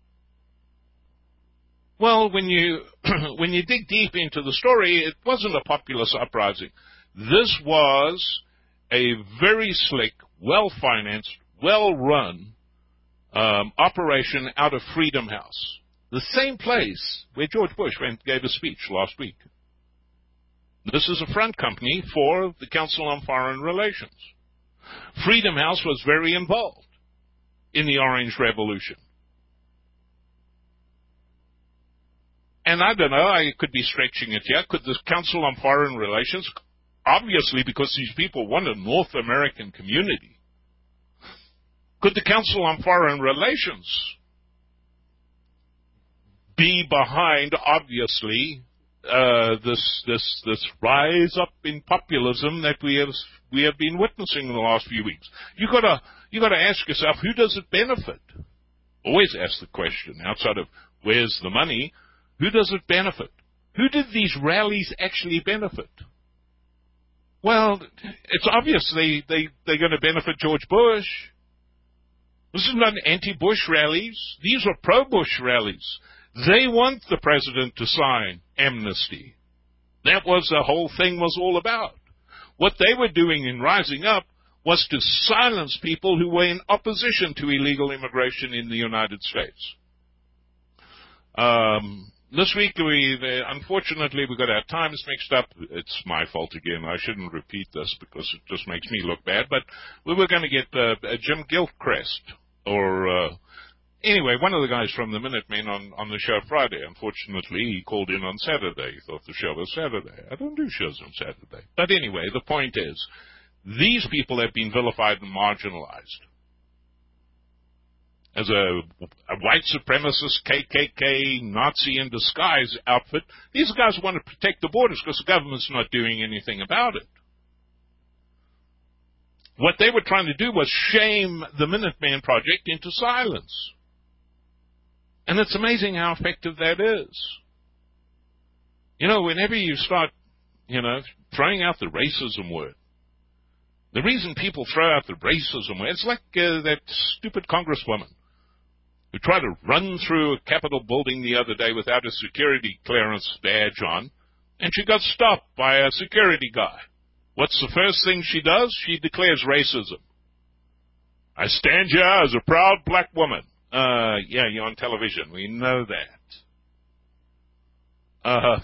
Speaker 1: Well, when you, when you dig deep into the story, it wasn't a populist uprising. This was a very slick, well-financed, well-run um, operation out of Freedom House, the same place where George Bush went and gave a speech last week. This is a front company for the Council on Foreign Relations. Freedom House was very involved in the Orange Revolution. And I don't know, I could be stretching it here. Could the Council on Foreign Relations, obviously because these people want a North American community, could the Council on Foreign Relations be behind, obviously, uh, this this this rise up in populism that we have we have been witnessing in the last few weeks? You gotta you gotta ask yourself, who does it benefit? Always ask the question outside of where's the money. Who does it benefit? Who did these rallies actually benefit? Well, it's obvious they, they, they're going to benefit George Bush. This is not anti-Bush rallies. These are pro-Bush rallies. They want the president to sign amnesty. That was the whole thing was all about. What they were doing in rising up was to silence people who were in opposition to illegal immigration in the United States. Um... This week, we uh, unfortunately, we got our times mixed up. It's my fault again. I shouldn't repeat this because it just makes me look bad. But we were going to get uh, Jim Gilchrist, or uh, anyway, one of the guys from the Minutemen on, on the show Friday. Unfortunately, he called in on Saturday. He thought the show was Saturday. I don't do shows on Saturday. But anyway, the point is, these people have been vilified and marginalized. As a, a white supremacist, K K K, Nazi in disguise outfit, these guys want to protect the borders because the government's not doing anything about it. What they were trying to do was shame the Minuteman Project into silence. And it's amazing how effective that is. You know, whenever you start, you know, throwing out the racism word, the reason people throw out the racism word, it's like uh, that stupid congresswoman who tried to run through a Capitol building the other day without a security clearance badge on, and she got stopped by a security guy. What's the first thing she does? She declares racism. I stand here as a proud black woman. Uh, yeah, you're on television. We know that. Uh,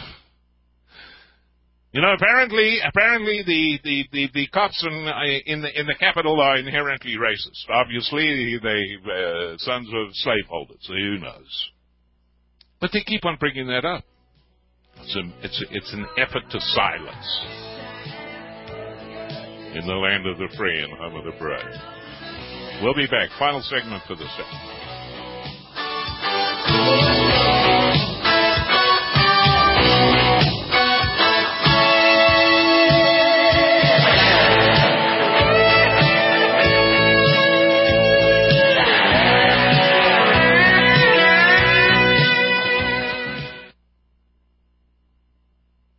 Speaker 1: you know, apparently, apparently the, the, the, the cops in, in the, in the Capitol are inherently racist. Obviously, they, uh, sons of slaveholders, so who knows? But they keep on bringing that up. It's a, it's a, it's an effort to silence. In the land of the free and home of the brave. We'll be back. Final segment for this segment.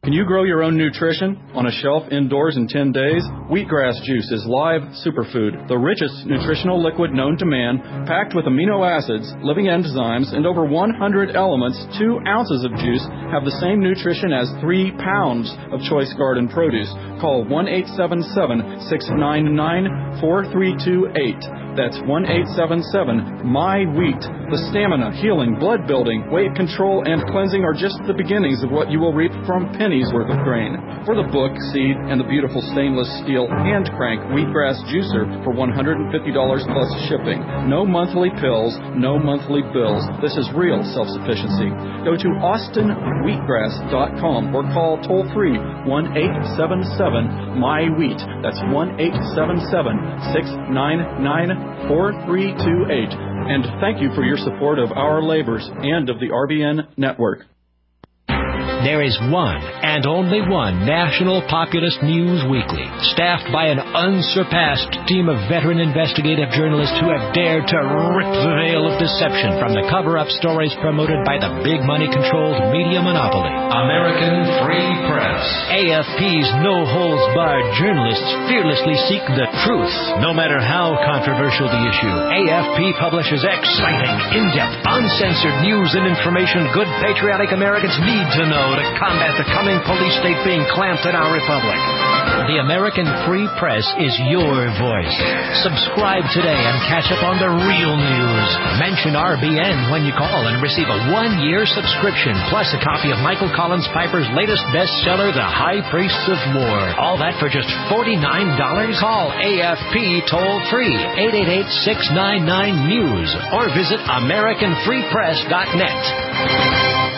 Speaker 2: Can you grow your own nutrition on a shelf indoors in ten days? Wheatgrass juice is live superfood, the richest nutritional liquid known to man, packed with amino acids, living enzymes, and over one hundred elements. Two ounces of juice have the same nutrition as three pounds of choice garden produce. Call one eight seven seven, six nine nine, four three two eight. That's one eight seven seven, M Y wheat. The stamina, healing, blood building, weight control, and cleansing are just the beginnings of what you will reap from pennies worth of grain. For the book, seed, and the beautiful stainless steel hand crank wheatgrass juicer for one hundred fifty dollars plus shipping. No monthly pills, no monthly bills. This is real self-sufficiency. Go to austin wheatgrass dot com or call toll free one eight seven seven, M Y wheat. That's one eight seven seven, six nine nine, four three two eight. And thank you for your support of our labors and of the R B N network.
Speaker 3: There is one and only one National Populist News Weekly, staffed by an unsurpassed team of veteran investigative journalists who have dared to rip the veil of deception from the cover-up stories promoted by the big money-controlled media monopoly. American Free Press. A F P's no-holds-barred journalists fearlessly seek the truth, no matter how controversial the issue. A F P publishes exciting, in-depth, uncensored news and information good patriotic Americans need to know to combat the coming police state being clamped in our republic. The American Free Press is your voice. Subscribe today and catch up on the real news. Mention R B N when you call and receive a one-year subscription, plus a copy of Michael Collins Piper's latest bestseller, The High Priests of War. All that for just forty-nine dollars. Call A F P toll-free, eight eight eight, six nine nine, news, or visit american free press dot net.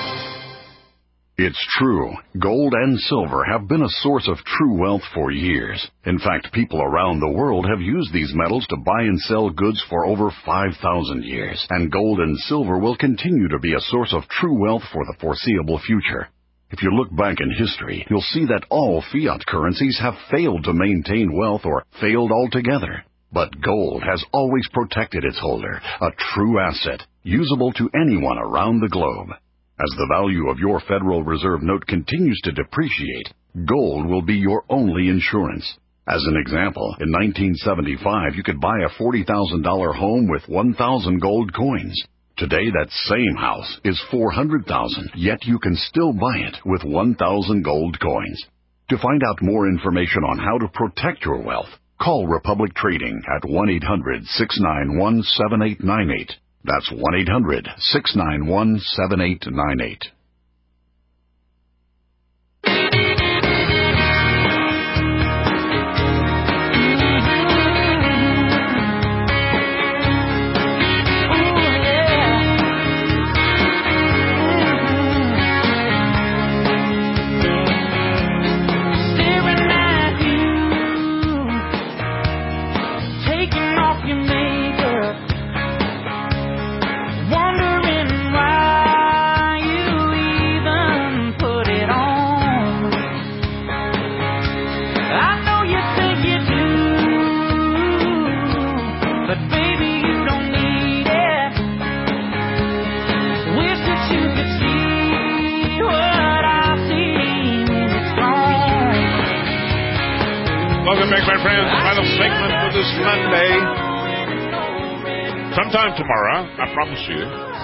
Speaker 12: It's true. Gold and silver have been a source of true wealth for years. In fact, people around the world have used these metals to buy and sell goods for over five thousand years. And gold and silver will continue to be a source of true wealth for the foreseeable future. If you look back in history, you'll see that all fiat currencies have failed to maintain wealth or failed altogether. But gold has always protected its holder, a true asset, usable to anyone around the globe. As the value of your Federal Reserve note continues to depreciate, gold will be your only insurance. As an example, in nineteen seventy-five, you could buy a forty thousand dollars home with one thousand gold coins. Today, that same house is four hundred thousand dollars, yet you can still buy it with one thousand gold coins. To find out more information on how to protect your wealth, call Republic Trading at one eight hundred, six nine one, seven eight nine eight. That's one eight hundred, six nine one, seven eight nine eight.
Speaker 1: Welcome back, my friends. Final segment for this Monday. Sometime tomorrow, I promise you.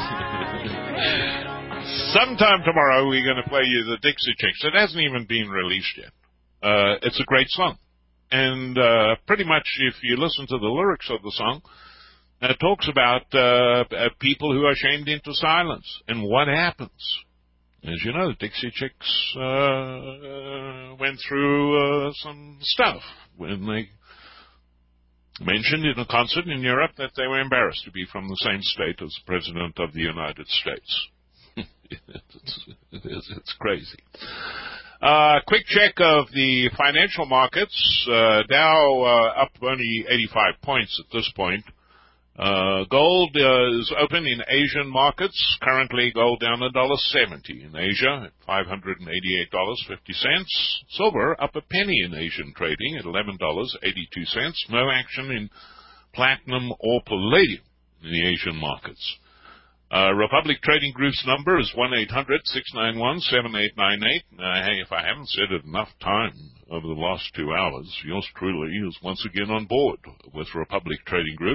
Speaker 1: Sometime tomorrow, we're going to play you the Dixie Chicks. It hasn't even been released yet. Uh, it's a great song. And uh, pretty much, if you listen to the lyrics of the song, it talks about uh, people who are shamed into silence and what happens. As you know, the Dixie Chicks uh, uh, went through uh, some stuff when they mentioned in a concert in Europe that they were embarrassed to be from the same state as the President of the United States. it's, it's, it's crazy. Uh, quick check of the financial markets. Uh, Dow uh, up only eighty-five points at this point. Uh, gold uh, is open in Asian markets. Currently, gold down one dollar seventy in Asia at five hundred eighty-eight dollars and fifty cents. Silver up a penny in Asian trading at eleven dollars and eighty-two cents. No action in platinum or palladium in the Asian markets. Uh, Republic Trading Group's number is one eight hundred six nine one seven eight nine eight. Uh, hey, if I haven't said it enough time over the last two hours, yours truly is once again on board with Republic Trading Group.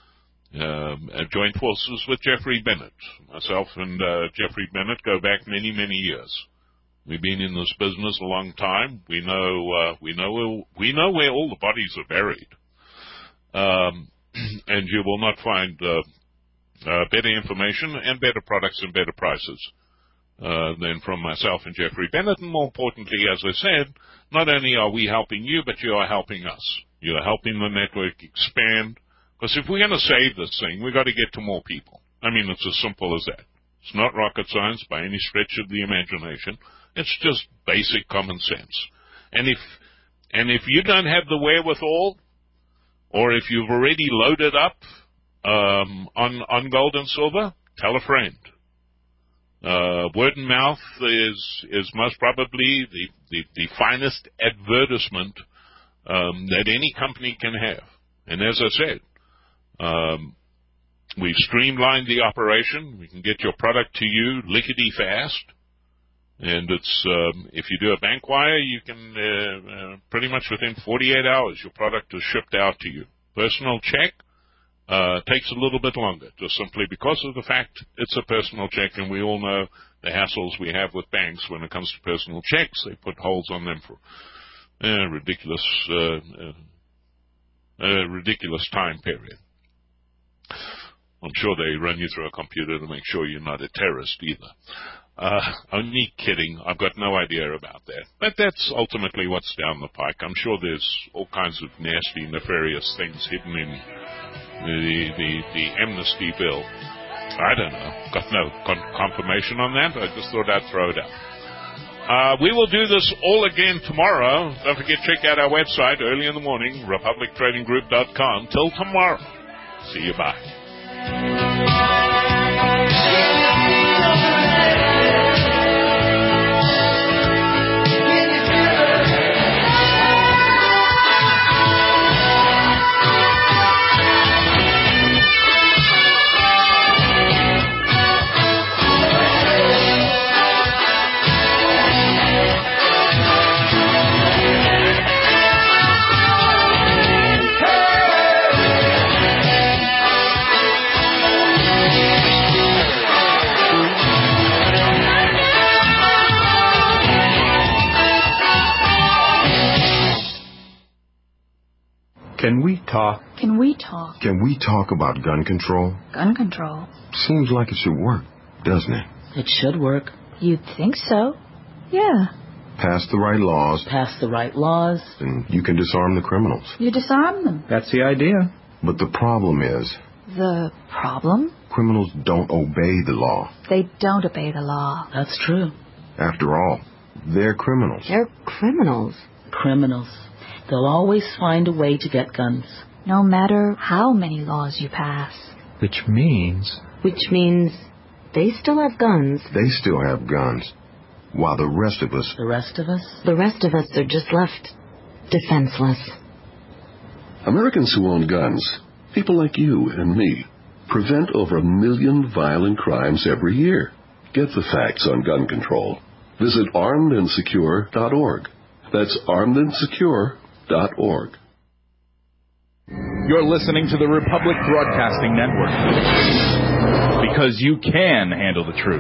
Speaker 1: Um, uh, joined forces with Jeffrey Bennett. Myself and uh, Jeffrey Bennett go back many, many years. We've been in this business a long time. We know uh, we know where, we know where all the bodies are buried, um, and you will not find uh, uh, better information and better products and better prices uh, than from myself and Jeffrey Bennett. And more importantly, as I said, not only are we helping you, but you are helping us. You are helping the network expand. Because if we're going to save this thing, we've got to get to more people. I mean, it's as simple as that. It's not rocket science by any stretch of the imagination. It's just basic common sense. And if and if you don't have the wherewithal, or if you've already loaded up um, on on gold and silver, tell a friend. Uh, word of mouth is is most probably the the, the finest advertisement um, that any company can have. And as I said, um, we've streamlined the operation. We can get your product to you lickety fast. And it's um, if you do a bank wire, you can uh, uh, pretty much within forty-eight hours, your product is shipped out to you. Personal check uh, takes a little bit longer, just simply because of the fact it's a personal check, and we all know the hassles we have with banks when it comes to personal checks. They put holes on them for uh, ridiculous, uh, uh, uh, ridiculous time period. I'm sure they run you through a computer to make sure you're not a terrorist either. Uh, only kidding. I've got no idea about that. But that's ultimately what's down the pike. I'm sure there's all kinds of nasty, nefarious things hidden in the, the, the amnesty bill. I don't know. Got no con- confirmation on that. I just thought I'd throw it out. Uh, we will do this all again tomorrow. Don't forget, check out our website early in the morning, republic trading group dot com. Till tomorrow. See you. Bye.
Speaker 13: Can we talk?
Speaker 14: Can we talk?
Speaker 13: Can we talk about gun control?
Speaker 14: Gun control?
Speaker 13: Seems like it should work, doesn't it?
Speaker 15: It should work.
Speaker 14: You'd think so. Yeah.
Speaker 13: Pass the right laws.
Speaker 15: Pass the right laws.
Speaker 13: And you can disarm the criminals.
Speaker 14: You disarm them.
Speaker 9: That's the idea.
Speaker 13: But the problem is...
Speaker 14: The problem?
Speaker 13: Criminals don't obey the law.
Speaker 14: They don't obey the law.
Speaker 15: That's true.
Speaker 13: After all, they're criminals.
Speaker 6: They're criminals.
Speaker 15: Criminals. They'll always find a way to get guns.
Speaker 14: No matter how many laws you pass.
Speaker 9: Which means...
Speaker 6: Which means they still have guns.
Speaker 13: They still have guns. While the rest of us...
Speaker 15: The rest of us?
Speaker 6: The rest of us are just left defenseless.
Speaker 16: Americans who own guns, people like you and me, prevent over a million violent crimes every year. Get the facts on gun control. Visit armed and secure dot org. That's armed and secure dot org.
Speaker 9: You're listening to the Republic Broadcasting Network. Because you can handle the truth.